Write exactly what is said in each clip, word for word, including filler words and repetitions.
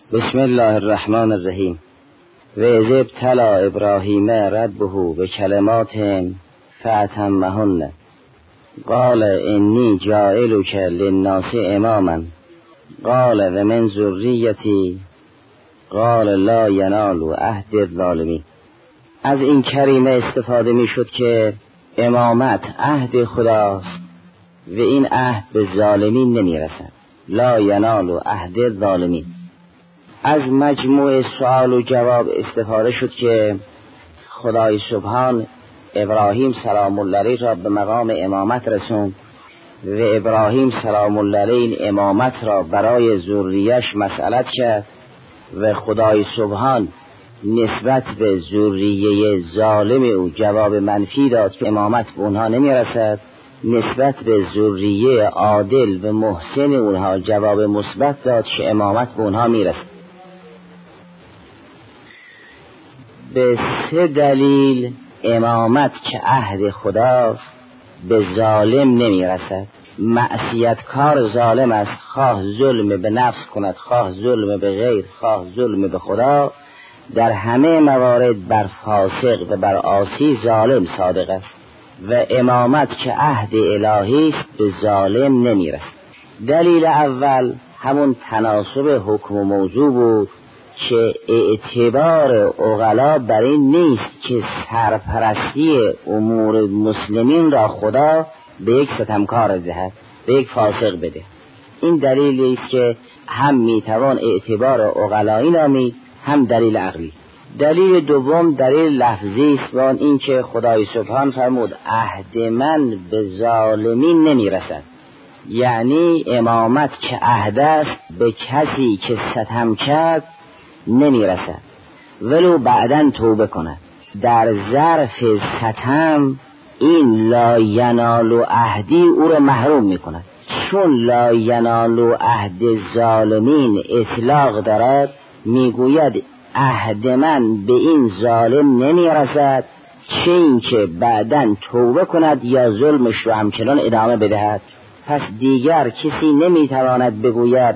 بسم الله الرحمن الرحیم. و اذ ابتلی ابراهیم ربه بکلمات فاتمهن قال انی جاعلک للناس اماما قال و من ذریتی قال لا ینال عهد الظالمین. از این کریمه استفاده می شد که امامت عهد خداست و این عهد به ظالمین نمی رسد. لا ینال عهد الظالمین. از مجموع سوال و جواب استفاده شد که خدای سبحان ابراهیم سلام الله علیه را به مقام امامت رسوند و ابراهیم سلام الله علیه این امامت را برای ذریه‌اش مسئلت کرد و خدای سبحان نسبت به ذریه ظالم او جواب منفی داد که امامت به اونها نمی رسد، نسبت به ذریه عادل و محسن اونها جواب مثبت داد که امامت به اونها می رسد. به سه دلیل امامت که عهد خداست به ظالم نمی رسد. معصیت کار ظالم است، خواه ظلم به نفس کند، خواه ظلم به غیر، خواه ظلم به خدا، در همه موارد بر فاسق و بر عاصی ظالم صادق است و امامت که عهد الهی است به ظالم نمی رسد. دلیل اول همون تناسب حکم و موضوع بود که اعتبار عقلا بر این نیست که سرپرستی امور مسلمین را خدا به یک ستمکار دهد، به یک فاسق بده. این دلیلی است که هم میتوان اعتبار عقلایی نامید، هم دلیل عقلی. دلیل دوم دلیل لفظی است و آن این که خدای سبحان فرمود عهد من به ظالمین نمی رسد. یعنی امامت که عهد است به کسی که ستم کرد نمی رسد ولو بعداً توبه کند. در ظرف ستم این لا ینال عهدی او را محروم می کند. چون لا ینال عهد ظالمین اطلاق دارد، می گوید عهد من به این ظالم نمی رسد چه این که بعداً توبه کند یا ظلمش رو همچنان ادامه بدهد. پس دیگر کسی نمی تواند بگوید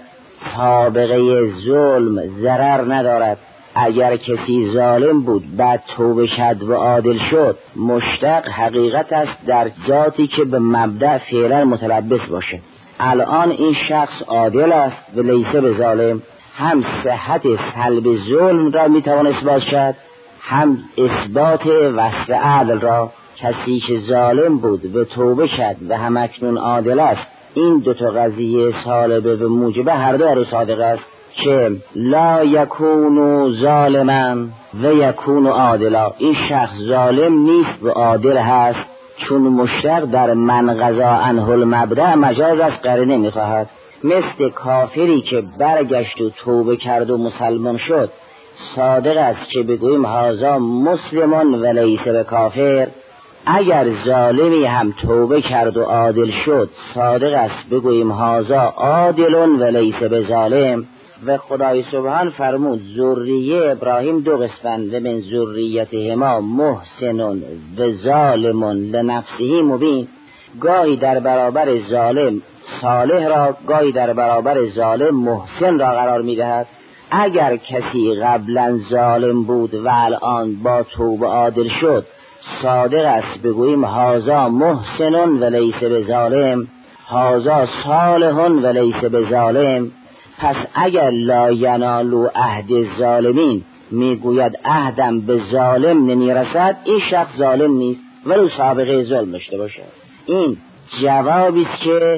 سابقه ظلم ضرر ندارد. اگر کسی ظالم بود بعد توبه شد و عادل شد، مشتق حقیقت است در ذاتی که به مبدأ فعلا متلبس باشه. الان این شخص عادل است و لیسه به ظالم. هم صحت سلب ظلم را میتوان اثبات کرد، هم اثبات وصف عدل را. کسی که ظالم بود و توبه شد و هم اکنون عادل است، این دو تا قضیه سالبه و موجبه هر دو رو صادق است که لا یکون ظالما و یکون عادلا. این شخص ظالم نیست و عادل هست، چون مشتق در من قضا عنه المبدأ مجاز از قرینه میخواهد. مثل کافری که برگشت و توبه کرد و مسلمان شد، صادق است که بگوییم هذا مسلمان و لیس به کافر. اگر ظالمی هم توبه کرد و عادل شد، صادق است بگوییم هذا عادل و لیس به ظالم. و خدای سبحان فرمود ذریه ابراهیم دو قسمند و من ذریتهما محسن و ظالم لنفسه مبین. گاهی در برابر ظالم صالح را، گاهی در برابر ظالم محسن را قرار می‌دهد. اگر کسی قبلا ظالم بود و الان با توبه عادل شد، صادق است بگوییم هذا محسن و لیس به ظالم، هذا صالح و لیس به ظالم. پس اگر لا ینال عهد الظالمین میگوید عهدم به ظالم نمیرسد، این شخص ظالم نیست ولو سابقه ظلم داشته باشد. این جوابی است که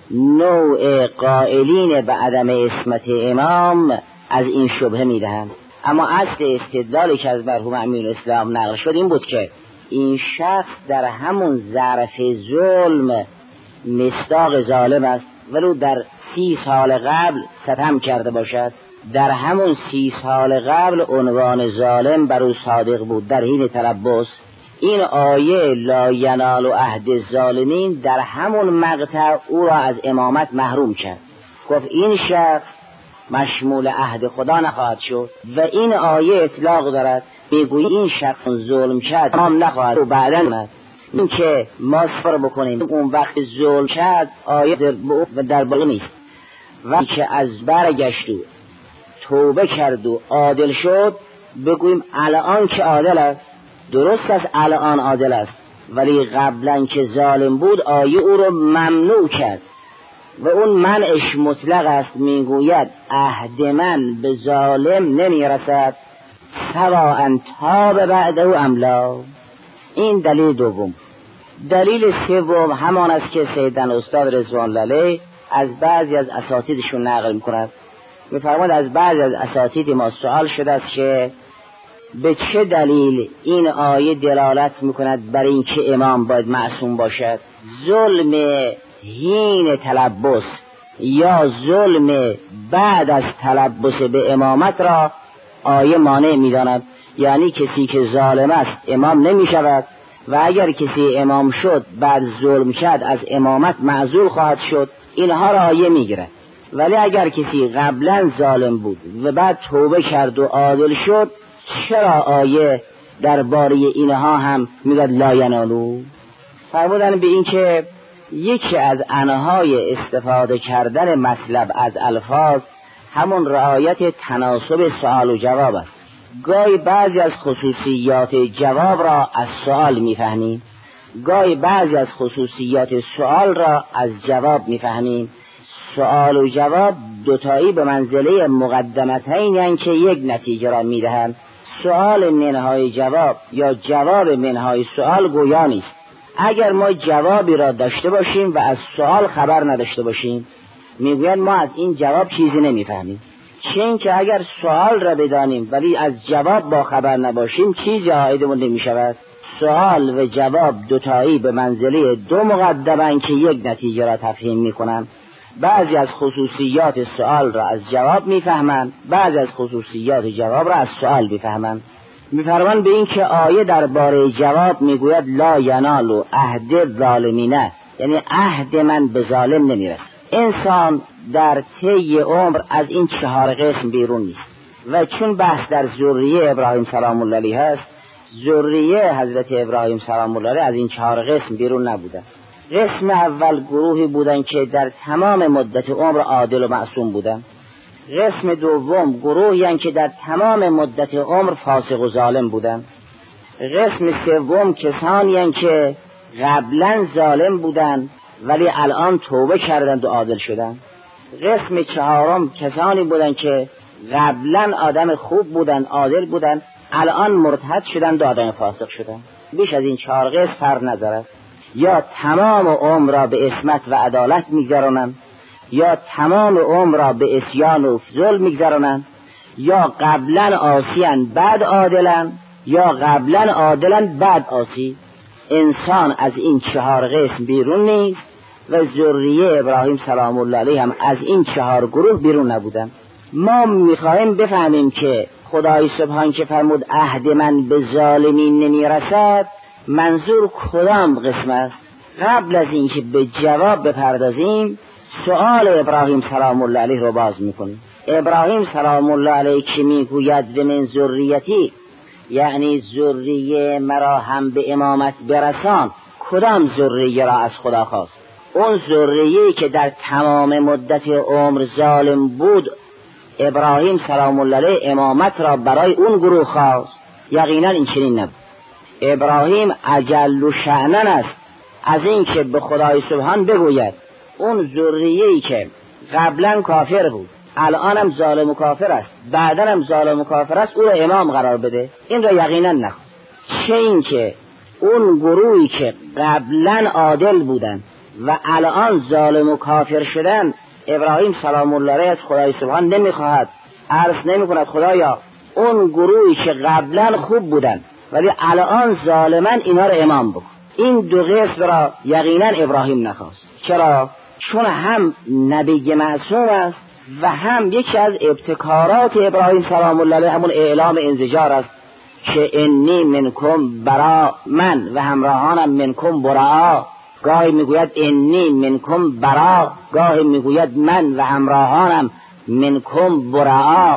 نوع قائلین به عدم عصمت امام از این شبهه میدهند. اما اصل استدلالی که از مرحوم امیرالاسلام نقل شد این بود که این شخص در همون ظرف ظلم مصداق ظالم است ولو در سی سال قبل ستم کرده باشد. در همون سی سال قبل عنوان ظالم بر او صادق بود در حین تلبس. این آیه لا ینال عهد الظالمین در همون مقطع او را از امامت محروم کرد. گفت این شخص مشمول عهد خدا نخواهد شد و این آیه اطلاق دارد میگویی این شخص ظلم کرد امام نخواهد و بعدا نه. این که ما صبر بکنیم اون وقت ظلم کرد آیه در باقی نیست. وقتی که از برگشت و توبه کرد و عادل شد بگوییم الان که عادل است. درست است الان عادل است، ولی قبلا که ظالم بود آیه او رو ممنوع کرد و اون منعش مطلق است. میگوید عهد من به ظالم نمیرسد سواء تاب بعده ام لا. این دلیل دوم. دلیل سوم همان است که سیدن استاد رضوان الله علیه از بعضی از اساتیدشون نقل میکند. میفرماد از بعضی از اساتید ما سوال شده است که به چه دلیل این آیه دلالت میکند بر این که امام باید معصوم باشد؟ ظلم حین تلبس یا ظلم بعد از تلبس به امامت را آیه مانع میداند. یعنی کسی که ظالم است امام نمیشود و اگر کسی امام شد بعد ظلم کرد از امامت معزول خواهد شد. اینها را آیه میگیرد. ولی اگر کسی قبلا ظالم بود و بعد توبه کرد و عادل شد، چرا آیه درباره اینها هم میگه لا ینالو؟ فرمودن به این که یکی از انهای استفاده کردن مطلب از الفاظ همون رعایت تناسب سوال و جواب است. گاهی بعضی از خصوصیات جواب را از سوال میفهمیم، گاهی بعضی از خصوصیات سوال را از جواب میفهمیم. سوال و جواب دوتایی به منزله مقدمتین یعنی که یک نتیجه را میدهند. سوال منهای جواب یا جواب منهای سوال گویا نیست. اگر ما جوابی را داشته باشیم و از سوال خبر نداشته باشیم، میگویند ما از این جواب چیزی نمیفهمیم. چون که اگر سوال را بدانیم ولی از جواب با خبر نباشیم چیزی عایدمون نمیشود. سوال و جواب دوتایی به منزله دو مقدمن که یک نتیجه را تفهیم میکنند. بعضی از خصوصیات سوال را از جواب میفهمند، بعضی از خصوصیات جواب را از سوال میفهمند. میفرمایند به این که آیه درباره جواب میگوید لا ینالو عهد ظالمینه، یعنی عهد من به ظالم نمیرسه. انسان در طی عمر از این چهار قسم بیرون نیست و چون بحث در ذریه ابراهیم سلام الله علیه هست، ذریه حضرت ابراهیم سلام الله علیه از این چهار قسم بیرون نبودن. قسم اول گروهی بودن که در تمام مدت عمر عادل و معصوم بودن. قسم دوم گروهی هستند که در تمام مدت عمر فاسق و ظالم بودن. قسم سوم کسانی هستند که قبلا ظالم بودن ولی الان توبه کردند و عادل شدند. قسم چهارم کسانی بودند که قبلا آدم خوب بودند، عادل بودند، الان مرتد شدند و آدم فاسق شدند. بیش از این چهار قسم فرق ندارد. یا تمام عمر را به عصمت و عدالت میگذرانند، یا تمام عمر را به عصیان و ظلم میگذرانند، یا قبلا عاصیان بعد عادلن، یا قبلا عادلن بعد عاصی. انسان از این چهار قسم بیرون نیست و ذریه ابراهیم سلام الله علیه هم از این چهار گروه بیرون نبودن. ما میخواهیم بفهمیم که خدای سبحان که فرمود عهد من به ظالمین نمیرسد، منظور کدام قسم است؟ قبل از اینکه به جواب بپردازیم سؤال ابراهیم سلام الله علیه رو باز میکنیم. ابراهیم سلام الله علیه که میگوید من ذریتی، یعنی ذریه مرا هم به امامت برسان، کدام ذریه را از خدا خواست؟ اون ذریه‌ای که در تمام مدت عمر ظالم بود ابراهیم سلام الله علیه امامت را برای اون گروه خواست؟ یقینا این چنین نبود. ابراهیم اجل و شأنن است از این که به خدای سبحان بگوید اون ذریه‌ای که قبلا کافر بود الانم ظالم و کافر است، بعدنم ظالم و کافر است، او را امام قرار بده. این را یقینا نخواست. چه این که اون گروهی که قبلا عادل بودن و الان ظالم و کافر شدن، ابراهیم سلام الله علیه از خدای سبحان نمیخواهد، عرض نمیکند خدایا اون گروهی که قبلا خوب بودن ولی الان ظالمن اینا را امام بکن. این دو قسم را یقینا ابراهیم نخواست. چرا؟ چون هم نبی معصوم است و هم یکی از ابتکارات ابراهیم سلام الله علیه همون اعلام انزجار است که انی منکم برا، من و همراهانم منکم برا. گاهی میگوید انی منکم برا، گاهی میگوید من و همراهانم منکم برا،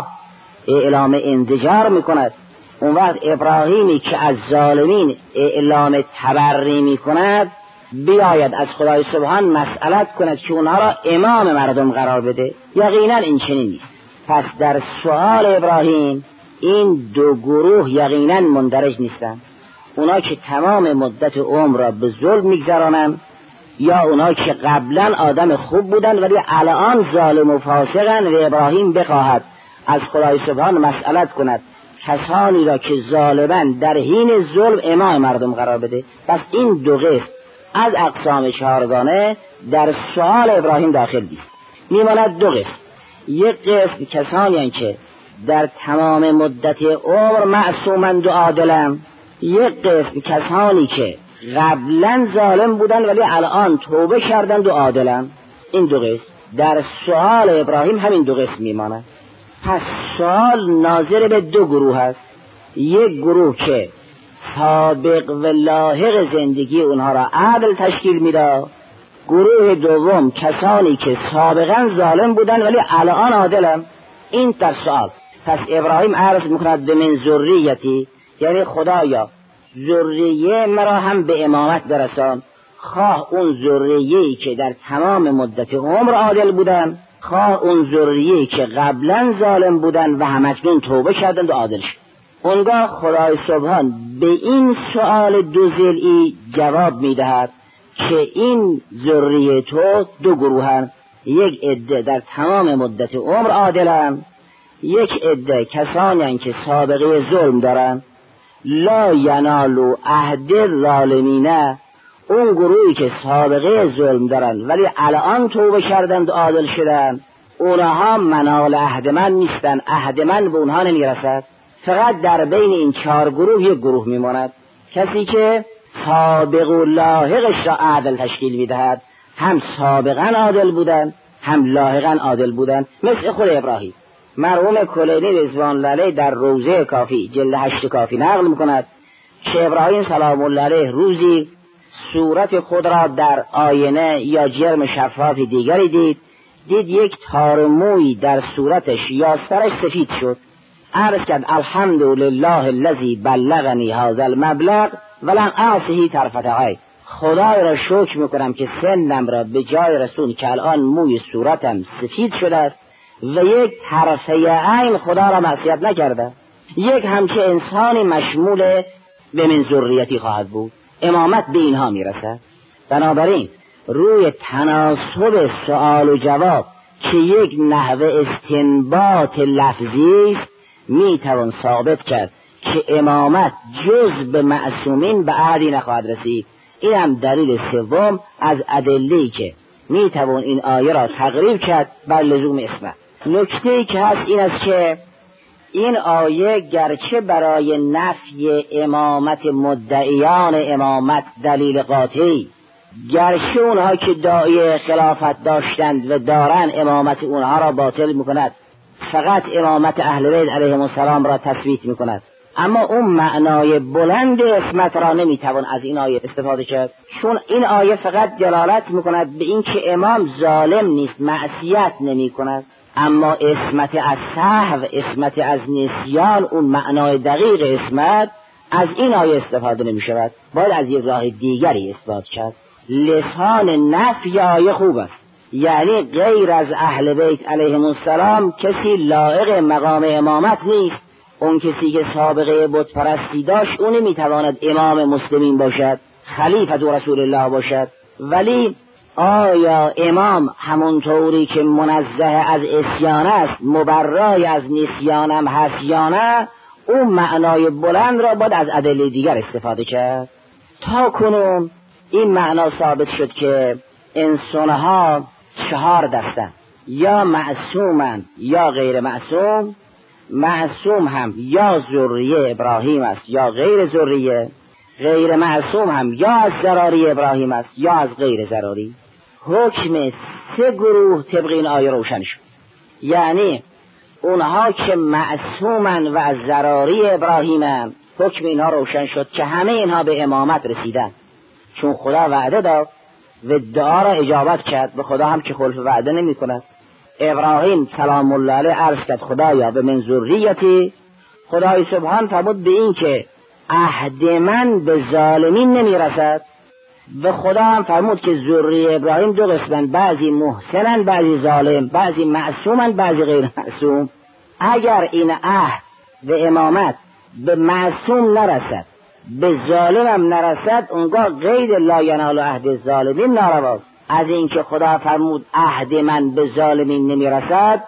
اعلام انزجار میکند. اون وقت ابراهیمی که از ظالمین اعلام تبری میکند بیاید از خدای سبحان مسئلت کند که اونها را امام مردم قرار بده. یقینا این چنین نیست. پس در سؤال ابراهیم این دو گروه یقینا مندرج نیستن، اونا که تمام مدت عمر را به ظلم میگذرانن، یا اونا که قبلا آدم خوب بودن ولی الان ظالم و فاسقن و ابراهیم بخواهد از خدای سبحان مسئلت کند کسانی را که ظالمن در حین ظلم امام مردم قرار بده. پس این دو قسم از اقسام چهارگانه در سؤال ابراهیم داخل نیست. میماند دو قسم، یک قسم کسانی هستند که در تمام مدت عمر معصومند و عادلند، یک قسم کسانی که قبلا ظالم بودن ولی الان توبه کردند و عادلند. این دو قسم در سؤال ابراهیم همین دو قسم میماند. پس سؤال ناظر به دو گروه است، یک گروه که سابق و لاحق زندگی اونها را عدل تشکیل میده، گروه دوم کسانی که سابقا ظالم بودن ولی الان عادلن. این در سؤال. پس ابراهیم عرض میکند به من ذریتی، یعنی خدایا ذریه مرا هم به امامت برسان، خواه اون ذریه‌ای که در تمام مدت عمر عادل بودن، خواه اون ذریه‌ای که قبلا ظالم بودن و همکنون توبه کردند و عادل شد. اونگاه خدای سبحان به این سؤال دو ضلعی جواب میدهد که این ذریه تو دو گروهن، یک عده در تمام مدت عمر عادلن، یک عده کسانی هستند که سابقه ظلم دارن. لا ینالو عهد الظالمین، اون گروهی که سابقه ظلم دارن ولی الان توبه کردند و عادل شدن، اونها منال عهد من نیستن، عهد من به اونها نمیرسد. فقط در بین این چهار گروه یک گروه میماند، کسی که سابق و لاحقش را عادل تشکیل میدهد، هم سابقا عادل بودن هم لاحقا عادل بودن، مثل خود ابراهیم. مرحوم کلینی رضوان الله علیه در روضه کافی جلد هشت کافی نقل میکند که ابراهیم سلام الله علیه روزی صورت خود را در آینه یا جرم شفاف دیگری دید، دید یک تار موی در صورتش یا سرش سفید شد. عرض کرد الحمدلله الذی بلغنی هذا المبلغ ولم اعصه طرفة عین، خدای را شکر میکنم که سنم را به جای رسون که الان موی صورتم سفید شده است و یک طرفه عین خدا را معصیت نکرده. یک همچه انسانی مشمول به من ذریتی خواهد بود، امامت به اینها میرسد. بنابراین روی تناسب سؤال و جواب که یک نحوه استنباط لفظی است میتوان ثابت کرد که امامت جز به معصومین به عهدی نخواهد رسید. این هم دلیل سوم از ادله‌ای که میتوان این آیه را تقریب کرد بر لزوم اسمت. نکته‌ای که هست این است که این آیه گرچه برای نفی امامت مدعیان امامت دلیل قاطعی، گرچه اونها که داعی خلافت داشتند و دارن امامت اونها را باطل میکند، فقط امامت اهل بیت علیهم السلام را تثبیت میکند، اما اون معنای بلند اسمت را نمیتوان از این آیه استفاده کرد، چون این آیه فقط دلالت میکند به این که امام ظالم نیست، معصیت نمیکند، اما اسمت از سهو، اسمت از نسیان، اون معنای دقیق اسمت از این آیه استفاده نمی شود، باید از یک راه دیگری اثبات کرد. لسان نفی آیه خوب است، یعنی غیر از اهل بیت علیهم السلام کسی لایق مقام امامت نیست. اون کسی که سابقه بت پرستی داشت اون میتواند امام مسلمین باشد، خلیفه رسول الله باشد، ولی آیا امام همونطوری که منزه از عصیان است مبرای از نسیانم هست یا نه؟ اون معنای بلند را باید از ادله دیگر استفاده کرد. تا کنون این معنا ثابت شد که انسانها چهار دستن، یا معصومن یا غیر معصوم. معصوم هم یا ذریه ابراهیم است یا غیر ذریه، غیر معصوم هم یا از ذراری ابراهیم است یا از غیر ذراری. حکم سه گروه طبق این آیه روشن شد، یعنی اونها که معصومن و از ذراری ابراهیمن حکم اینها روشن شد که همه اینها به امامت رسیدن، چون خدا وعده داد و دعا را اجابت کرد و خدا هم که خلف وعده نمی کند. ابراهیم سلام الله علیه عرض کرد خدایا به من ذریتی، خدای سبحان فرمود به این که عهد من به ظالمین نمی رسد، و خدا هم فرمود که ذریه ابراهیم دو قسمن، بعضی محسنن بعضی ظالم، بعضی معصومن بعضی غیر معصوم. اگر این عهد و امامت به معصوم نرسد، به ظالم هم نرسد، اونگاه غیر لا ینال عهد ظالمین نارواست. از اینکه خدا فرمود عهد من به ظالمین نمیرسد،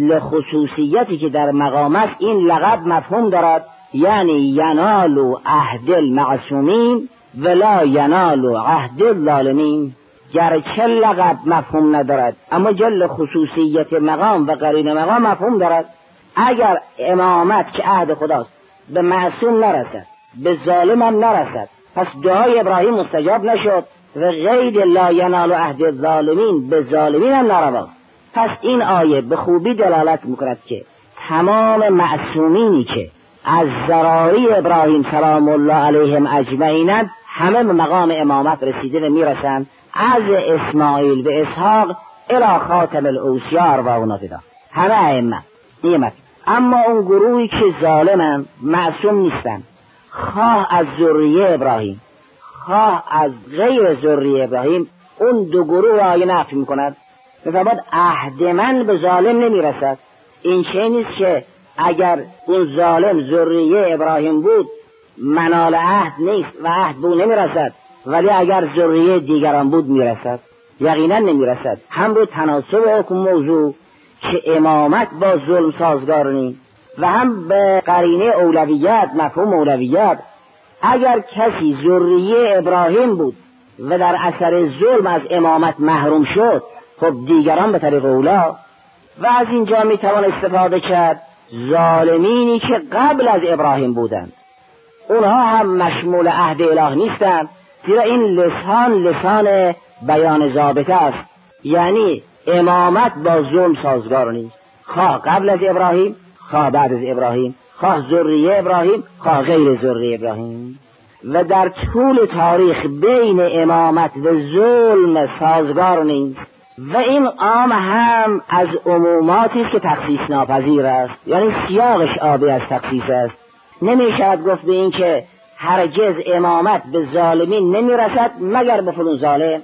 لخصوصیتی که در مقام است این لقب مفهوم دارد، یعنی ینال عهد المعصومین ولا ینال عهد الظالمین. گرچه لقب مفهوم ندارد اما جل خصوصیت مقام و قرین مقام مفهوم دارد. اگر امامت که عهد خداست به معصوم نرسد، به ظالم هم نرسد، پس دعای ابراهیم مستجاب نشد و غیر لا ینال عهد الظالمین به ظالمین هم نارواست. پس این آیه به خوبی دلالت میکند که تمام معصومینی که از ذراری ابراهیم سلام الله علیهم اجمعین همه به مقام امامت رسیده و میرسند، از اسماعیل به اسحاق الی خاتم الاوصیاء و اونافدا، همه ائمه نیمت. اما اون گروهی که ظالمن معصوم نیستن، خواه از ذریه ابراهیم خواه از غیر ذریه ابراهیم، اون دو گروه را آیه نفی میکند. میفرماد عهد من به ظالم نمیرسد. این چه نیست که اگر اون ظالم ذریه ابراهیم بود منال عهد نیست و عهد بو نمیرسد، ولی اگر ذریه دیگران بود میرسد. یقینا نمیرسد. هم رو تناسب حکم موضوع که امامت با ظلم سازگار نیست و هم به قرینه اولویت، مفهوم اولویت. اگر کسی ذریه ابراهیم بود و در اثر ظلم از امامت محروم شد، خب دیگران به طریق اولا. و از اینجا میتوان استفاده کرد ظالمینی که قبل از ابراهیم بودند، اونها هم مشمول عهد اله نیستند، زیرا این لسان لسان بیان ضابطه است، یعنی امامت با ظلم سازگار نیست، خواه قبل از ابراهیم خواه بعد از ابراهیم، خواه ذریه ابراهیم خواه غیر ذریه ابراهیم. و در طول تاریخ بین امامت و ظلم سازگار نیست. و این عام هم از عموماتی است که تخصیص ناپذیر است، یعنی سیاقش آبی از تخصیص است. نمی شود گفت به این که هرگز امامت به ظالمین نمی رسد مگر به فلان ظالم.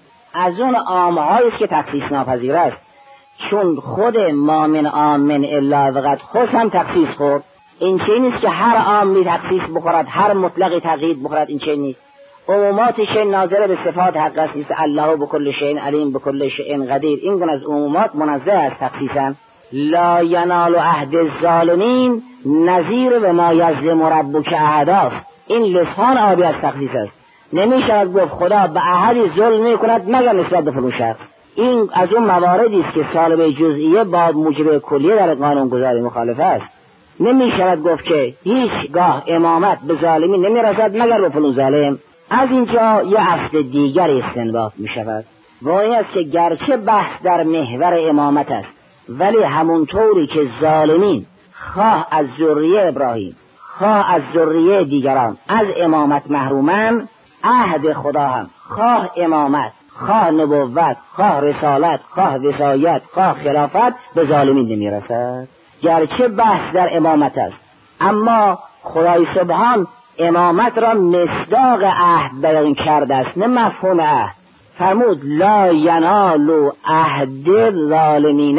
از اون عامهایی است که تخصیص ناپذیر است، چون خود ما من عام من الا وقد خص هم تخصیص خورد. این چه نیست که هر عامی تخصیص بخورد، هر مطلقی تقیید بخورد. این چه نیست. عموماتش ناظر به صفات حق است، نیست الله بكل شیء علیم بكل شیء قدیر. این گونه از عمومات منزه از تخصیصا. لا ینال عهد الظالمین نظیر به ما یظلم ربک عهداست. این لسان آبی از تخصیص است. نمی شود گفت خدا به احدی ظلم می کند مگر نسبت به فلان شخص. این از اون مواردی است که سالبه جزئیه با موجب کلیه در قانون گذاری مخالف است. نمی شود گفت که هیچگاه امامت به ظالمین نمی رسد مگر به فلان ظالم. از اینجا یه اصل دیگر استنباط می شود و این است که گرچه بحث در محور امامت است، ولی همونطوری که ظالمین خواه از ذریه ابراهیم خواه از ذریه دیگران از امامت محرومن، عهد خدا هم خواه امامت خواه نبوت خواه رسالت خواه وصایت خواه خلافت به ظالمین نمی رسد. گرچه بحث در امامت است، اما خدای سبحان امامت را مصداق عهد بیان کرده است، نه مفهوم عهد. فرمود لا ینال عهد الظالمین،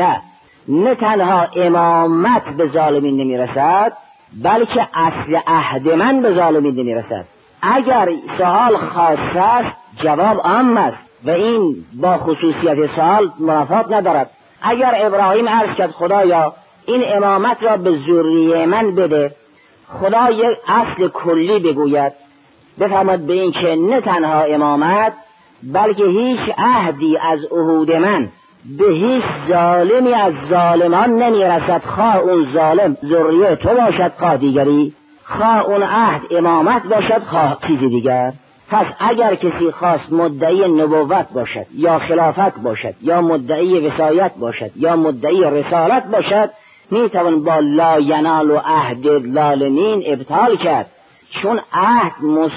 نه تنها امامت به ظالمین نمیرسد بلکه اصل عهد من به ظالمین نمیرسد. اگر سوال خاص است جواب عام است و این با خصوصیت سوال منافات ندارد. اگر ابراهیم عرض کرد خدایا این امامت را به ذریه من بده، خدا یک اصل کلی بگوید، بفرماد به این که نه تنها امامت بلکه هیچ عهدی از عهود من به هیچ ظالمی از ظالمان نمیرسد، خواه اون ظالم ذریه تو باشد خواه دیگری، خواه اون عهد امامت باشد خواه چیزی دیگر. پس اگر کسی خواست مدعی نبوت باشد یا خلافت باشد یا مدعی وصایت باشد یا مدعی رسالت باشد، میتوان با لا ینال عهد الظالمین ابطال کرد، چون عهد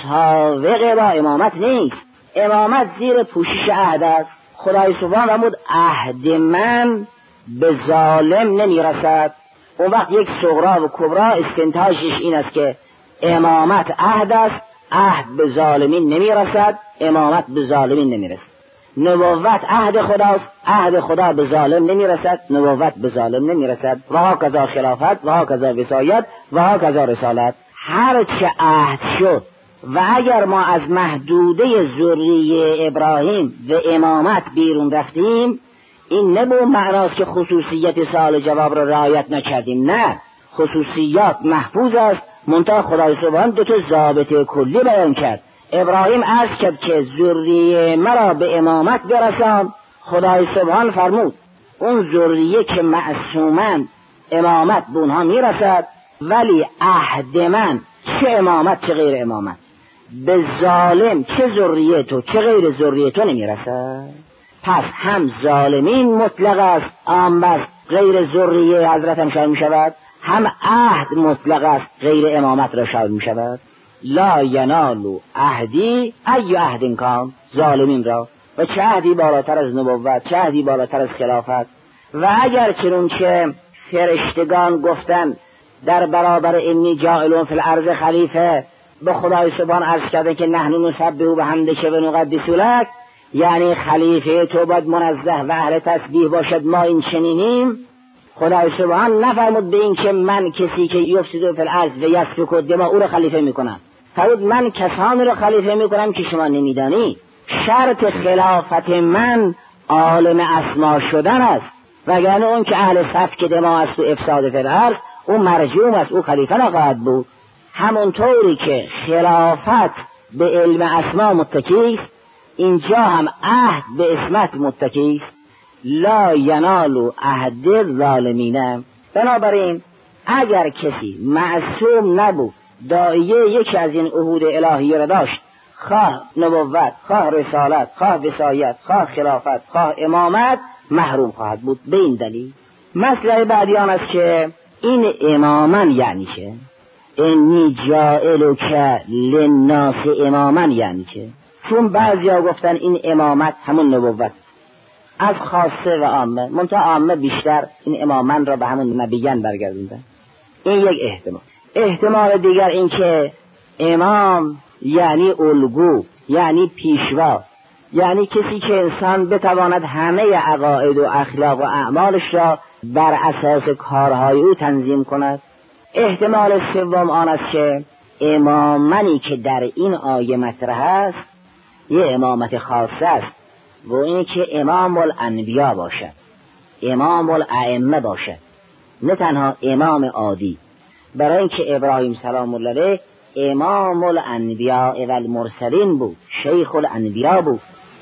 مساوق با امامت نیست. امامت زیر پوشش عهد است. خدای سبحان فرمود عهد من به ظالم نمیرسد. اون وقت یک صغرا و کبرا استنتاجش این است که امامت عهد است، عهد به ظالمین نمیرسد، امامت به ظالمین نمیرسد. نبوت عهد خداست، عهد خدا به ظالم نمیرسد، نبوت به ظالم نمیرسد. و ها کذا خلافت و ها کذا وصایت و ها کذا رسالت. هر چه عهد شد و اگر ما از محدوده ذریه ابراهیم و امامت بیرون رفتیم، این نبود معناست که خصوصیت سوال جواب را رعایت نکردیم. نه، خصوصیات محفوظ است، منتها خدای سبحان دو تا ضابطه کلی بیان کرد. ابراهیم عرض کرد که ذریه مرا به امامت برسان. خدای سبحان فرمود اون ذریه که معصومن امامت به اونها میرسد، ولی عهد من چه امامت چه غیر امامت به ظالم چه ذریه تو چه غیر ذریه تو نمیرسد. پس هم ظالمین مطلق است، عام است، غیر ذریه حضرت هم شامل می شود، هم عهد مطلق است، غیر امامت را شامل می شود. لا ینالو عهدی ای عهد کان، ظالمین را. و چه عهدی بالاتر از نبوت، چه عهدی بالاتر از خلافت. و اگر چنون که فرشتگان گفتن در برابر انی جاعلون فی الارض خلیفه، به خدای سبحان عرض کرده که نحن نسبح بحمدک و نقدس لک، یعنی خلیفه تو باید منزه و اهل تسبیح باشد، ما این چنینیم. خدای سبحان نفرمود به این که من کسی که یفسد فی الارض و یسفک الدماء او را خلیفه میکنم، فرمود من کسانی را خلیفه میکنم که شما نمیدانی. شرط خلافت من عالم اسما شدن است، وگرنه اون که اهل سفک دماء است و افساد فی الارض او مرجوم است، او خلیفه نخواهد بود. همونطوری که خلافت به علم اسما متکی است، اینجا هم عهد به اسمت متکی است. لا ینالو عهد الظالمین. بنابراین اگر کسی معصوم نبود، داعیه یکی از این عهود الهی را داشت، خواه نبوت، خواه رسالت، خواه وصایت، خواه خلافت، خواه امامت، محروم خواهد بود. به این دلیل مسئله بعدی آن است که این امامن یعنی چه؟ انی جاعلک للناس امامن یعنی چه؟ چون بعضی ها گفتن این امامت همون نبوت از خاصه و عامه، منتها عامه بیشتر این امامن را به همون نبیان برگردوندن. این یک احتمال. احتمال دیگر این که امام یعنی الگو، یعنی پیشوا، یعنی کسی که انسان بتواند همه عقاید و اخلاق و اعمالش را بر اساس کارهای او تنظیم کند. احتمال سوم آن است که امامنی که در این آیه مطرح است یه امامت خاصه است، و این که امام الانبیا باشد، امام الائمه باشد، نه تنها امام عادی. برای اینکه ابراهیم سلام الله علیه امام الانبیا و المرسلین بود، شیخ الانبیا بود،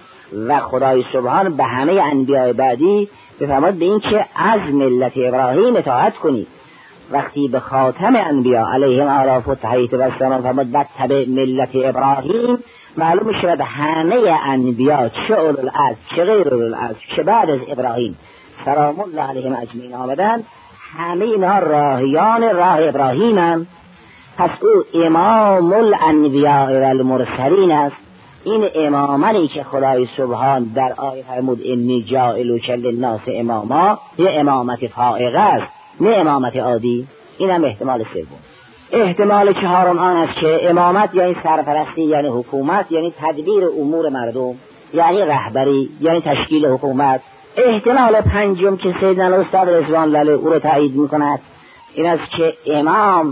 و خدای سبحان به همه انبیاء بعدی بفرماد به این که از ملت ابراهیم اطاعت کنید. وقتی به خاتم انبیا علیهم آلاف و تحییت و السلام فرمود بتبع ملت ابراهیم، معلوم شد همه انبیا چه اولوالعزم چه غیر اولوالعزم چه بعد از ابراهیم سلام الله علیهم اجمعین آمدن، همه اینها راهیان راه ابراهیمند. پس او امام الانبیاء و المرسلین است. این امامانی که خدای سبحان در آیه فرمود انی جاعلک للناس اماما، یه امامت فائقه است، نه امامت عادی. این هم احتمال سوم. احتمال چهارم آن است که امامت یعنی سرپرستی، یعنی حکومت، یعنی تدبیر امور مردم، یعنی رهبری، یعنی تشکیل حکومت. احتمال پنجم که سیدنا استاد رضوان الله علیه او را تایید میکند این است که امام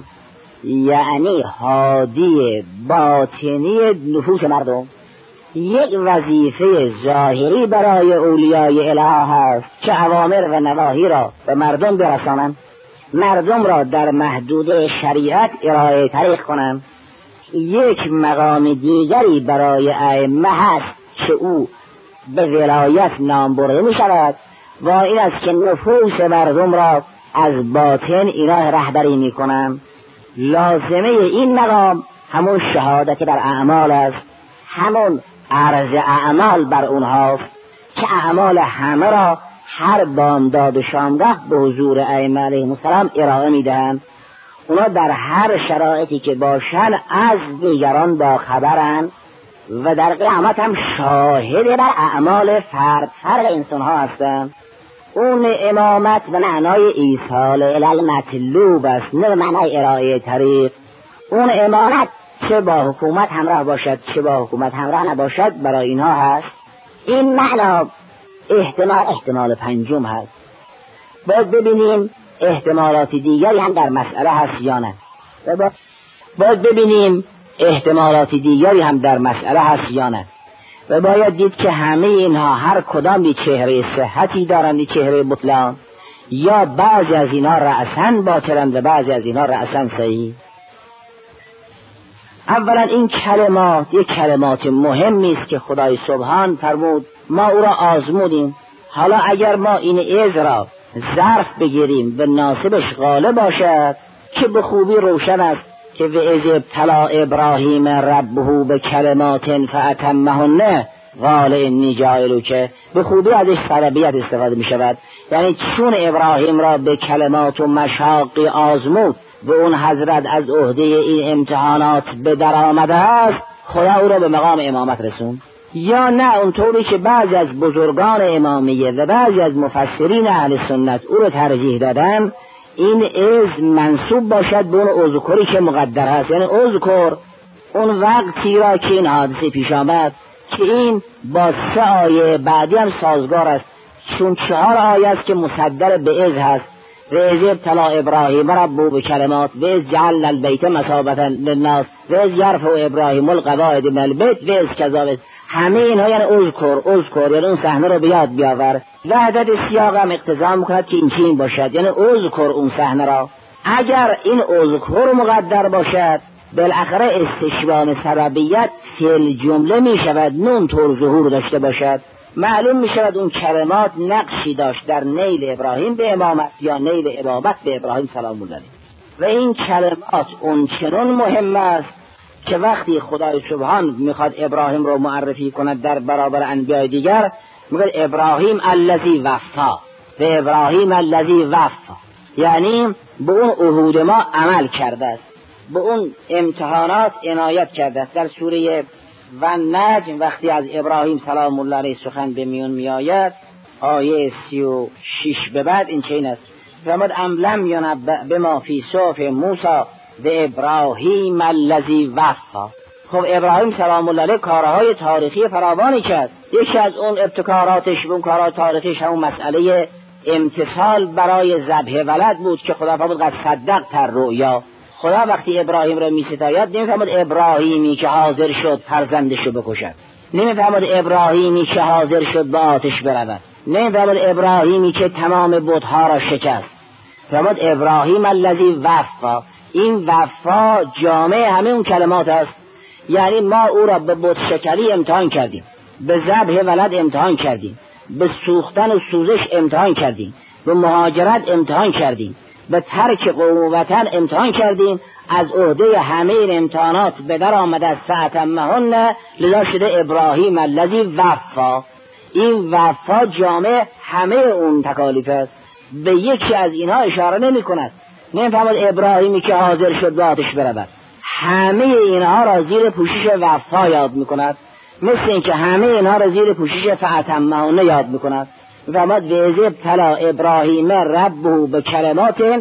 یعنی هادی باطنی نفوس مردم. یک وظیفه ظاهری برای اولیای اله هست که اوامر و نواهی را به مردم برسانند، مردم را در محدوده شریعت ارائه طریق کنند. یک مقام دیگری برای ائمه هست که او به ولایت نام برده می شود و این است که نفوس مردم را از باطن اینا رهبری می کنند. لازمه این مقام همون شهادت بر اعمال است، همون عرض اعمال بر اونهاست که اعمال همه را هر بامداد و شامگاه به حضور ائمه علیهم السلام ارائه میدن. اونا در هر شرایطی که باشن از دیگران با خبرن و در قیامت هم شاهد بر اعمال فرد فرد انسان ها هستن. اون امامت به معنای ایصال الی المطلوب است، نه معنای ارائه طریق. اون امامت چه با حکومت همراه باشد چه با حکومت همراه نباشد برای اینها هست. این معنا احتمال احتمال پنجم هست. باید ببینیم احتمالات دیگری هم در مسئله هست یا نه. باید ببینیم احتمالات دیگری هم در مسئله هست یا نه. و باید دید که همه اینها هر کدامی چهره صحتی دارند، چهره بطلان، یا بعضی از اینها رأساً باطلند و بعضی از اینها رأساً صحیح. اولا این کلمات یک کلمات مهمی است که خدای سبحان فرمود ما او را آزمودیم. حالا اگر ما این از را ظرف بگیریم به ناسبش غالب باشد که به خوبی روشن است که و اذ ابتلی ابراهیم ربه به کلمات فاتمهن قال انی جاعلک، به خوبی ازش سببیت استفاده می شود. یعنی چون ابراهیم را به کلمات و مشاقی آزمود و اون حضرت از عهده این امتحانات به در آمده است، خدا او را به مقام امامت رسوند. یا نه اونطوری که بعضی از بزرگان امامیه و بعضی از مفسرین اهل سنت او را ترجیح دادن، این از منصوب باشد به اون اذکری که مقدر هست. یعنی اذکر اون وقتی را که این حادثه پیش آمد که این با سه آیه بعدی هم سازگار است، چون چهار آیه است که مصدر به از هست. و اذ ابتلی ابراهیم ربه به کلمات و اذ جعلنا البیت مثابة للناس و اذ یرفع ابراهیم القواعد من البیت و اذ کذا. همه اینها یعنی اذکر اذکر یعنی اون صحنه رو بیاد بیاور. وحدت سیاق هم اقتضا میکند که این چین باشد، یعنی اذکر اون صحنه را. اگر این اذکر مقدر باشد بالاخره استشبان سببیت فعل جمله می شود، نون طور ظهور داشته باشد. معلوم می شود اون کلمات نقشی داشت در نیل ابراهیم به امامت یا نیل امامت به ابراهیم سلام الله علیه. و این کلمات اون چنان مهم است که وقتی خدای سبحان میخواد ابراهیم رو معرفی کند در برابر انبیاء دیگر، میگه ابراهیم الذی وفا و ابراهیم الذی وفا، یعنی به اون عهود ما عمل کرده است، به اون امتحانات عنایت کرده است. در سوره و نجم وقتی از ابراهیم سلام الله علیه سخن به میون میآید، آیه سی و شش به بعد این چنین است: فرمود ام لم ینبأ بما فی صحف موسی و ابراهیم الذی وفا. خب ابراهیم سلام الله علیه کارهای تاریخی فراوانی کرد. یکی از اون ابتکاراتش، اون کارهای تاریخیش همون مسئله امتثال برای ذبح ولد بود که خدا فرمود قد صدقت الرؤیا. خدا وقتی ابراهیم را می‌ستاید نمی‌فرماد ابراهیمی که حاضر شد فرزندشو بکشد، نمی‌فرماد ابراهیمی که حاضر شد به آتش برود، نمی‌فرماد ابراهیمی که تمام بت‌ها را شکست. فرمود ابراهیم الذی وفا. این وفا جامع همه اون کلمات است. یعنی ما او را به بت شکلی امتحان کردیم، به ذبح ولد امتحان کردیم، به سوختن و سوزش امتحان کردیم، به مهاجرت امتحان کردیم، به ترک قوم و وطن امتحان کردیم. از عهده همه این امتحانات به در آمده از فاتمهن، لذا شده ابراهیم الذی وفا. این وفا جامع همه اون تکالیف است، به یکی از اینها اشاره نمی کند. نمی‌فرماد ابراهیمی که حاضر شد به آتش برود. همه اینها را زیر پوشش وفا یاد می کند، مثل اینکه همه اینها را زیر پوشش فاتمهن یاد می کند. فرمود و اذ ابتلی ابراهیم ربه به کلمات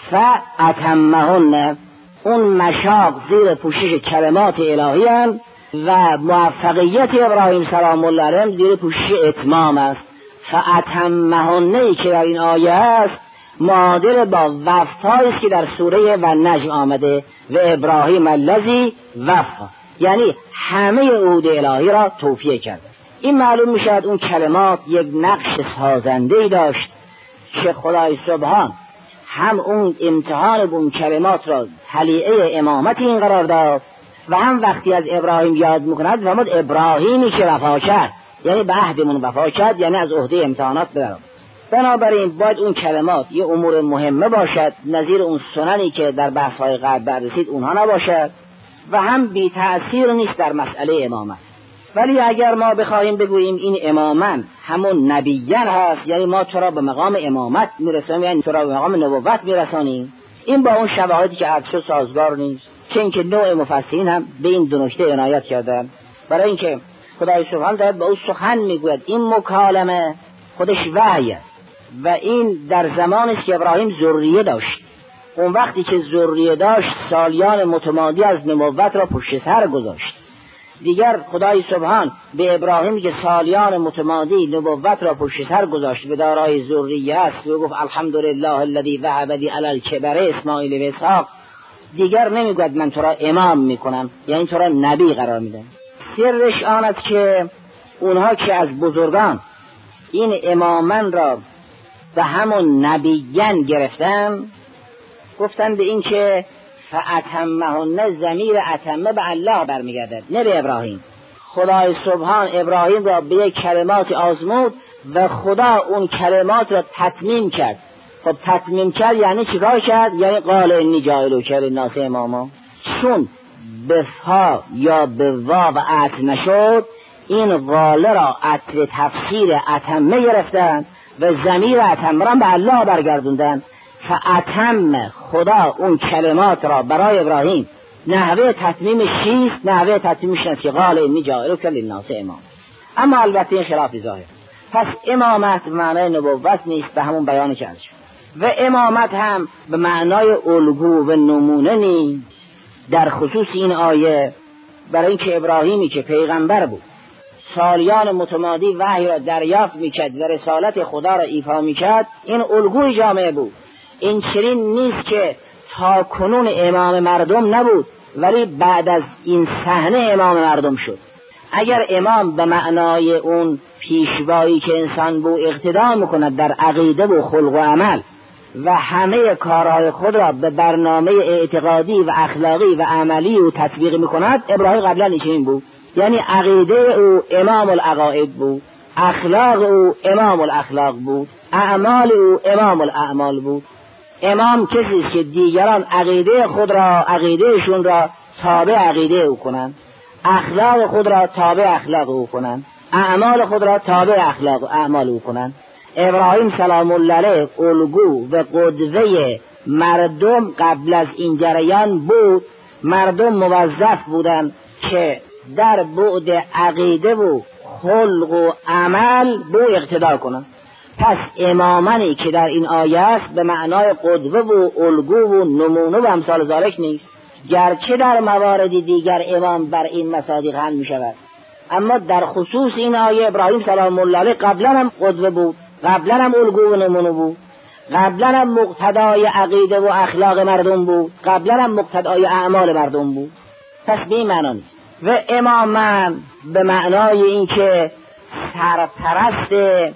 فاتمهن. اون مشاق زیر پوشش کلمات الهی هم و موفقیت ابراهیم سلام الله علیه زیر پوشش اتمام است. فاتمهن که در این آیه است معادل با وفایی است که در سوره و نجم آمده و ابراهیم الذی وفا، یعنی همه عهود الهی را توفیه کرده. این معلوم می شود اون کلمات یک نقش سازنده‌ای داشت که خدای سبحان هم اون امتحان اون کلمات را طلیعه امامت این قرار داد و هم وقتی از ابراهیم یاد میکند فرمود ابراهیمی که وفا کرد، یعنی به عهدمون وفا کرد، یعنی از عهده امتحانات بدرم. بنابراین باید اون کلمات یه امور مهمه باشد، نظیر اون سننی که در بحث‌های قبل بررسید اونها نباشد و هم بی تأثیر نیست در مسئله امامت. ولی اگر ما بخواهیم بگوییم این امامن همون نبیان هست، یعنی ما تو را به مقام امامت میرسانیم، یعنی تو را به مقام نبوت میرسانیم، این با اون شواهدی که عکس سازگار نیست. چه اینکه نوع مفسرین هم به این دو نکته عنایت کردن، برای اینکه خدای سبحان دارد به او سخن میگوید. این مکالمه خودش وحی و این در زمانی است که ابراهیم ذریه داشت. اون وقتی که ذریه داشت سالیان متمادی از نبوت را پشت سر گذاشت دیگر خدای سبحان به ابراهیم که سالیان متمادی نبوت را پشت سر گذاشت به دارای ذریه است و گفت الحمدلله الذی وهب لی علی الکبر اسماعیل و اسحاق، دیگر نمیگوید من تو را امام میکنم، یعنی تو را نبی قرار میدم. سرش آن است که اونها که از بزرگان این امامن را به همون نبیین گرفتن، گفتن به این که فاتمهن، ضمیر اتمه به الله برمیگردد نه به ابراهیم. خدای سبحان ابراهیم را به یک کلمات آزمود و خدا اون کلمات را تتمیم کرد. خب تتمیم کرد یعنی چیکار کرد؟ یعنی قال انی جاعلک للناس اماما. چون به فا یا به وا و عطف نشد، این قاله را عطف تفسیر اتمه گرفتن و ضمیر اتمه را به الله برگردوندن. فاتم، خدا اون کلمات را برای ابراهیم نحوه تتمیمش چیست؟ نحوه تتمیمش است که قال انی جاعلک للناس امام. اما البته این خلاف ظاهر. پس امامت به معنای نبوت نیست، به همون بیان کرده شد. و امامت هم به معنای الگو و نمونه نیست. در خصوص این آیه برای اینکه ابراهیمی که پیغمبر بود، سالیان متمادی وحی را دریافت میکرد و رسالت خدا را ایفا میکرد، این الگوی جامعه بود. این چنین نیست که تا کنون امام مردم نبود ولی بعد از این صحنه امام مردم شد. اگر امام به معنای اون پیشوایی که انسان بو اقتدا میکند در عقیده و خلق و عمل و همه کارهای خود را به برنامه اعتقادی و اخلاقی و عملی و تطبیق میکند، ابراهیم قبلا این بود. یعنی عقیده او امام العقاید بود، اخلاق او امام الاخلاق بود، اعمال او امام الاعمال بود. امام کسی است که دیگران عقیده خود را عقیدهشون را تابع عقیده او کنند، اخلاق خود را تابع اخلاق او کنند، اعمال خود را تابع اخلاق و اعمال او کنند. ابراهیم سلام الله علیه الگو و قدوه مردم قبل از این جریان بود. مردم موظف بودند که در بعد عقیده و خلق و عمل بو اقتدا کنند. پس امامانی که در این آیه است به معنای قدوه و الگو و نمونه و امثال ذالک نیست، گرچه در موارد دیگر امام بر این مصادیق حل می شود، اما در خصوص این آیه ابراهیم سلام الله علیه قبلا هم قدوه بود، قبلا هم الگو و نمونه بود، قبلا هم مقتدای عقیده و اخلاق مردم بود، قبلا هم مقتدای اعمال مردم بود. پس به این معنا نیست. و امامن به معنای این که سرپرست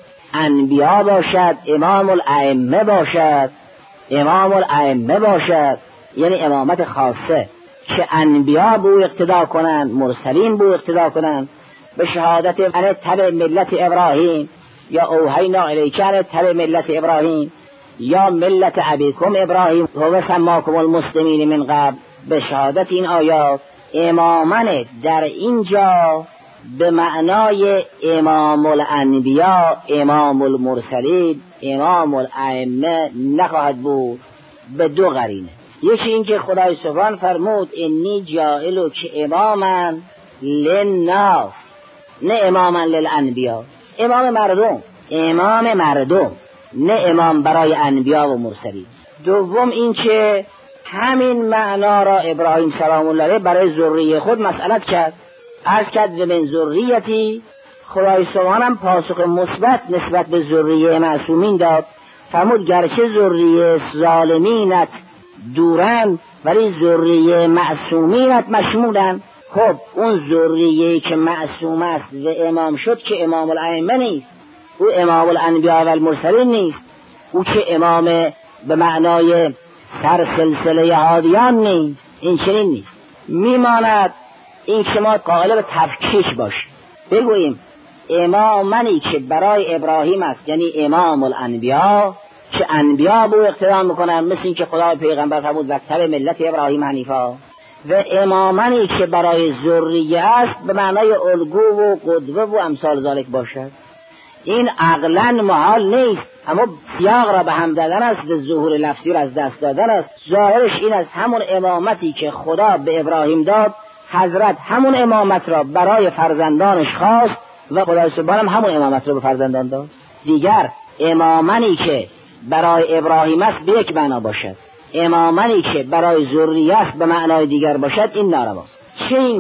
انبیا باشد، امام الائمه باشد، امام الائمه باشد، یعنی امامت خاصه که انبیا بو اقتدا کنند، مرسلین بو اقتدا کنند به شهادت ان تبع ملت ابراهیم یا اوحینا الیک ان تبع ملت ابراهیم یا ملت ابیکم ابراهیم و سماکم المسلمین من قبل. به شهادت این آیات امامن در اینجا به معنای امام الانبیا، امام المرسلین، امام الائمه نخواهد بود به دو قرینه. یکی این که خدای سبحان فرمود انی جاعلک اماما للناس، نه اماما للانبیا، امام مردم، امام مردم، نه امام برای انبیا و مرسلین. دوم این که همین معنا را ابراهیم سلام الله علیه برای ذریه خود مسئلت کرد، عرض کرد و من ذریتی. خدای سبحان هم پاسخ مثبت نسبت به ذریه معصومین داد، فرمود گرچه ذریه ظالمینت دورن ولی ذریه معصومینت مشمولن. خب اون ذریه که معصوم است و امام شد که امام الائمه نیست، او امام الانبیا و المرسلین نیست، او که امام به معنای سر سلسله هادیان نیست. این چنین نیست. میماند این که ما قائل به تفکیک باشیم، بگوییم امامنی که برای ابراهیم است یعنی امام الانبیا که انبیا بو اقتدا میکنن، مثل این که خدا پیغمبر فرمود وتبع ملت ابراهیم حنیفا. و امامنی که برای ذریه است به معنای الگو و قدوه و امثال ذالک باشد. این عقلا محال نیست، اما سیاق را به هم دادن است و ظهور لفظی را از دست دادن است. ظاهرش این است همون امامتی که خدا به ابراهیم داد، حضرت همون امامت را برای فرزندانش خواست و خدای سبحان همون امامت را به فرزندان داد. دیگر امامنی که برای ابراهیم است به یک معنا باشد، امامنی که برای ذریه است به معنای دیگر باشد، این نارواست. چه این که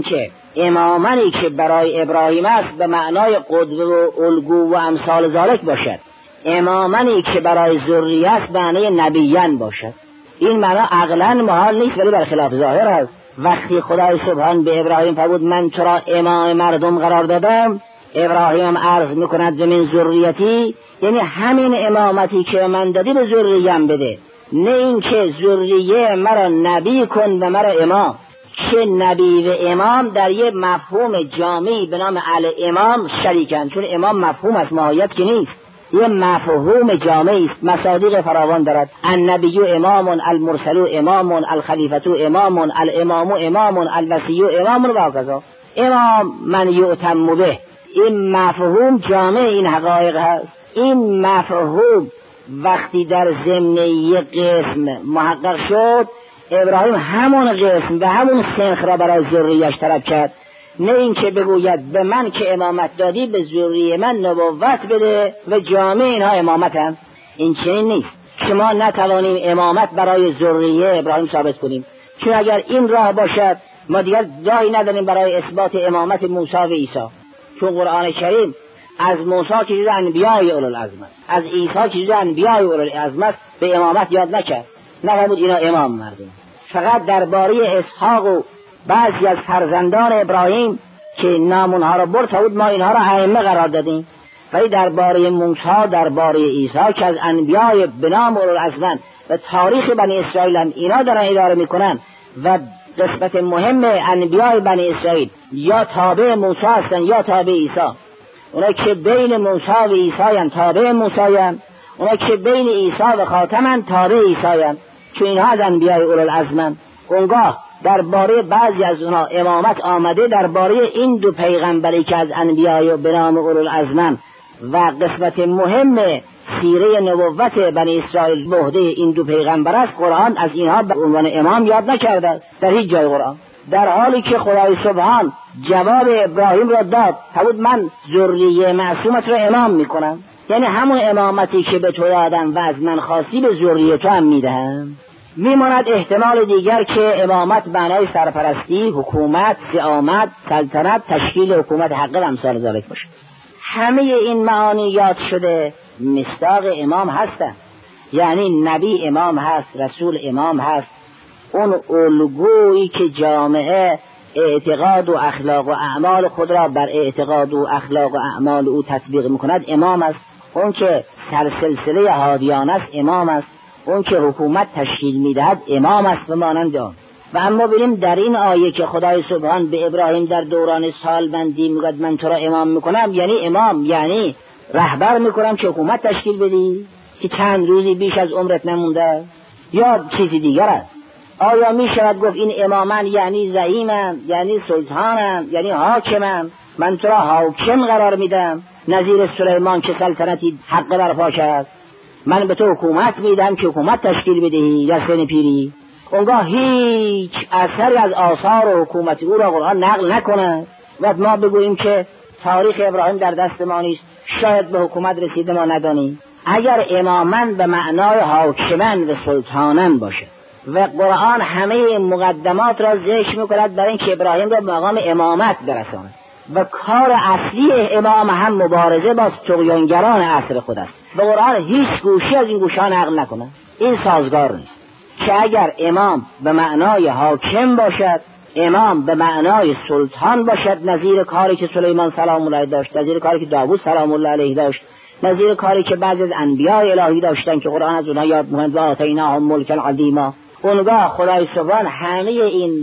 امامانی که برای ابراهیم است به معنای قدوه و الگو و امثال ذالک باشد، امامانی که برای ذریه است به معنای نبیان باشد. این معنا عقلا محال نیست، ولی برخلاف ظاهر است. وقتی خدای سبحان به ابراهیم فرمود من تو را امام مردم قرار دادم، ابراهیم هم عرض میکند من ذریتی، یعنی همین امامتی که من دادی به ذریه‌ام بده، نه این که ذریه مرا نبی کن و مرا امام. که نبی و امام در یه مفهوم جامعی به نام الامام شریکن، چون امام مفهوم از ماهیت که نیست، یه مفهوم جامعی است، مصادیق فراوان دارد. النبی امام، المرسل امام، الخلیفه امام، الامام امام، الوصی امام و کذا. امام من یؤتم به، این مفهوم جامع این حقایق هست. این مفهوم وقتی در ضمن یک قسم محقق شد، ابراهیم همون قسم و همون سنخ را برای ذریه‌اش طلب کرد، نه این که بگوید به من که امامت دادی به ذریه من نبوت بده و جامع اینها امامتن. این چنین نیست که ما نتوانیم امامت برای ذریه ابراهیم ثابت کنیم، چون اگر این راه باشد ما دیگر راهی نداریم برای اثبات امامت موسی و عیسی، چون قرآن کریم از موسی که جز انبیای اولوالعزم است، از عیسی که جز انبیای اولوالعزم است به امامت یاد نکرد، نفرمود اینا امام مردم. فقط درباره اسحاق و بعضی از فرزندان ابراهیم که نامونها را برد فرمود ما اینها را ائمه قرار دادیم، ولی درباره موسی، درباره عیسی که از انبیای به نام اولوالعزم و تاریخ بنی اسرائیل هم اینا دارن اداره میکنن و قسمت مهم انبیای بنی اسرائیل یا تابع موسی هستن یا تابع عیسی. اونا که بین موسی و عیسی هم تابع موسی هم، اونا که بین عیسی و خاتم هم تابع عیسی هم، چون اینها از انبیای اولوالعزم. اونگاه درباره بعضی از اونها امامت آمده، درباره این دو پیغمبری که از انبیای به نام اولوالعزم و قسمت مهم سیره نبوت بنی اسرائیل به عهده این دو پیغمبر است، قرآن از اینها به عنوان امام یاد نکرده در هیچ جای قرآن، در حالی که خدای سبحان جواب ابراهیم را داد، فرمود من ذریه معصومت را امام میکنم، یعنی همون امامتی که به تو دادم و از من خواستی به ذریه تو هم میدهم. میماند احتمال دیگر که امامت معنای سرپرستی، حکومت، زعامت، سلطنت، تشکیل حکومت حق و امثال ذالک باشه. همه این معانی یاد شده مصداق امام هستن، یعنی نبی امام هست، رسول امام هست، اون الگویی که جامعه اعتقاد و اخلاق و اعمال خود را بر اعتقاد و اخلاق و اعمال او تطبیق میکند امام است. اون که سلسله هادیان است امام است. اون که حکومت تشکیل میدهد امام است و مانند آن. و اما ببینیم در این آیه که خدای سبحان به ابراهیم در دوران سالمندی میگوید من تو را امام میکنم، یعنی امام یعنی رهبر میکنم که حکومت تشکیل بدی که چند روزی بیش از عمرت نمونده، یا چیزی دیگر است؟ آیا می شود گفت این امامان یعنی زعیمن، یعنی سلطانن، یعنی حاکمن، من تو را حاکم قرار میدم نظیر سلیمان که سلطنتی حق برپا کرد، من به تو حکومت میدم که حکومت تشکیل بدهی یا سن پیری؟ اونگاه هیچ اثری از آثار و حکومت او را قرآن نقل نکنه و ما بگوییم که تاریخ ابراهیم در دست ما نیست، شاید به حکومت رسیده ما ندانیم. اگر امامن به معنای حاکمن و سلطانن باشه و قرآن همه این مقدمات را ذکر میکند برای اینکه ابراهیم را به مقام امامت برساند و کار اصلی امام هم مبارزه با طغیانگران عصر خود است و قرآن هیچ گوشی از این گوشا نقل نکنه. این سازگار نیست که اگر امام به معنای حاکم باشد، امام به معنای سلطان باشد، نظیر کاری که سلیمان سلام الله علیه داشت، نظیر کاری که داوود سلام الله علیه داشت، نظیر کاری که بعضی از انبیاء الهی داشتن که قرآن از اونها یاد می‌کند و آتیناهم ملکا عظیما. اونگاه خدای سبحان همه این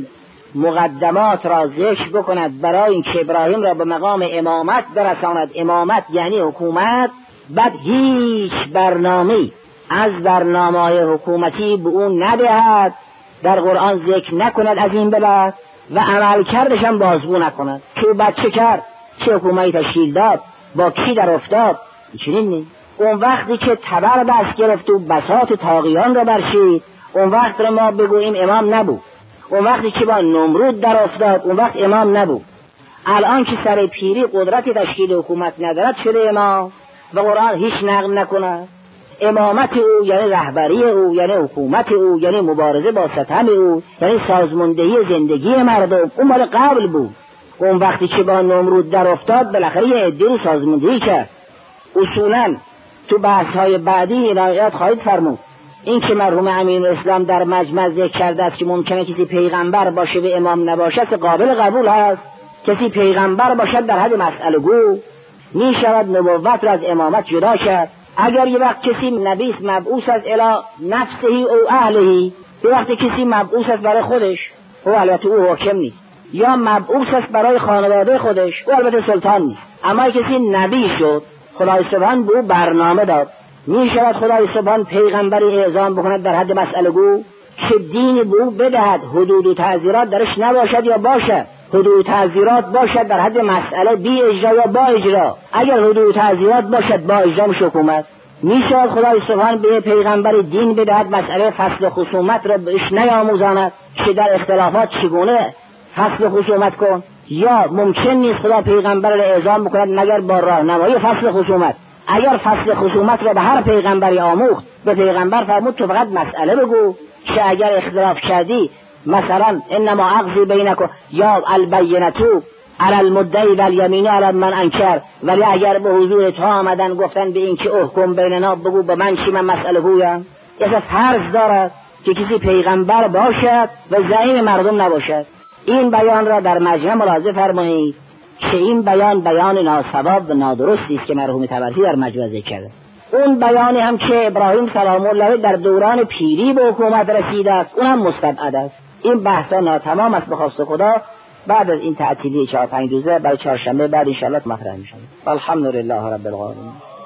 مقدمات را ذکر بکند برای اینکه ابراهیم را به مقام امامت برساند. امامت یعنی حکومت، بعد هیچ برنامه‌ای از برنامه‌های حکومتی به اون ندهد، در قرآن ذکر نکند از این بلد و عمل کردش هم بازگو نکند که بعد چه کرد، چه حکومتی تشکیل داد، با کی در افتاد. چنین نیست. اون وقتی که تبر بس گرفت و بساط طاغیان را برشید، اون وقت را ما بگوییم امام نبود. اون وقتی که با نمرود در افتاد، اون وقت امام نبود. الان که سر پیری قدرت تشکیل حکومت ندارد شده امام و قرآن هیچ نقل نکنه. امامت او یعنی رهبری او، یعنی حکومت او، یعنی مبارزه با ستم او، یعنی سازماندهی زندگی مردم. اون مال قبل بود. اون وقتی که با نمرود در افتاد بالاخره یه عده‌ای سازماندهی کرد. اصولا تو بحث‌های بعدی عنایت خواهید فرمود این که مرحوم امین‌الاسلام در مجمع ذکر کرده است که ممکنه کسی پیغمبر باشه و امام نباشد قابل قبول هست. کسی پیغمبر باشد در حد مسئله گو می شود نبوت را از امامت جدا کرد. اگر یه وقت کسی نبی است مبعوث است الی نفسه او اهلهی، یه وقت کسی مبعوث است برای خودش، او البته او حاکم نیست، یا مبعوث است برای خانواده خودش، او البته سلطان نیست. اما کسی نبی شد، خدای سبحان به او برنامه داد، می شود خدای سبحان پیغمبری اعزام بکند در حد مسئله گو که دینی به او بدهد، حدود و تعزیرات درش نباشد یا باشد، حدود و تعزیرات باشد در حد مسئله بی اجرا یا با اجرا. اگر حدود و تعزیرات باشد با اجرا میشه حکومت. می شود خدای سبحان به پیغمبر دین بدهد مسئله فصل خصومت را بهش نیاموزاند که در اختلافات چگونه فصل خصومت کن، یا ممکن نیست خدا پیغمبر را اعزام بکند مگر با راهنمایی فصل خصومت. اگر فصل خصومت را به هر پیغمبری آموخت، به پیغمبر فرمود تو فقط مسئله بگو که اگر اختلاف کردی مثلا انما اقضی بینکم یا البینتو علی المدعی و الیمین علی من انکر، ولی اگر به حضور تو آمدن گفتن به این که احکم بیننا بگو به من چی، من مسئله گویم. یعنی فرض دارد که کسی پیغمبر باشد و زعیم مردم نباشد. این بیان را در مجمع ملاحظه فرمایید که این بیان بیان ناصواب و نادرستی است که مرحوم طبرسی در مجمع ذکر کرده. اون بیانی هم که ابراهیم سلام الله در دوران پیری به حکومت رسیده است اون هم مستبعد است. این بحثا ناتمام است به خواست خدا. بعد از این تعطیلی چهار پنج روزه برای چهارشنبه بعد ان شاء الله مطرح میشه. الحمدلله رب العالمین.